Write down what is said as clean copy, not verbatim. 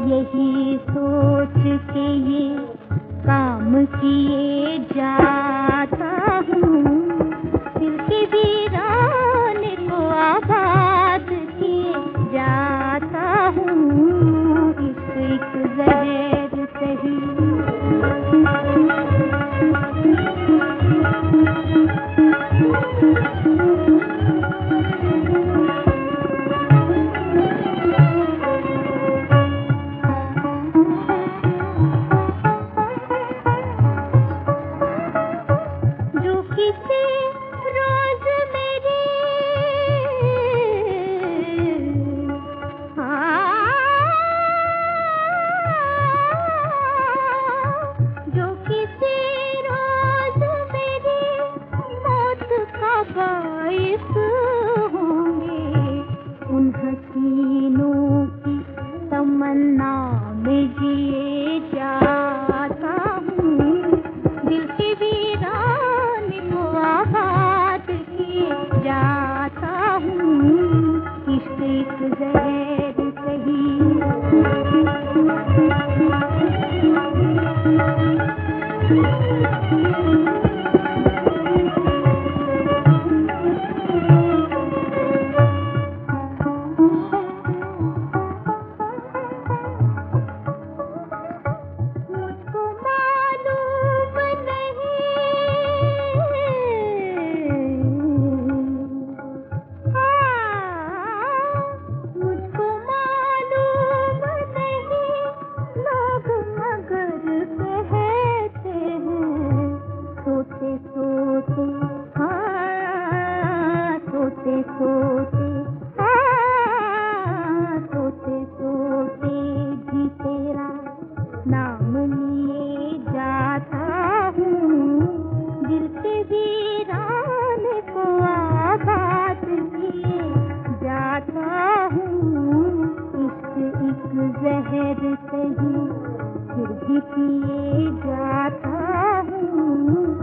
यही सोच के ये काम किए जाता हूँ, दिल के वीराने को आबाद किए जाता हूँ। इश्क एक जहर सही हसीनों की तमन्ना में जिए जाता हूँ, दिल के वीराने को आबाद किए जाता हूँ। इश्क एक जहर सही सोते भी तेरा नाम लिए जाता हूँ, दिल के वीराने को आबाद किए जाता हूँ। इश्क एक जहर सही फिर भी पिए जाता हूँ।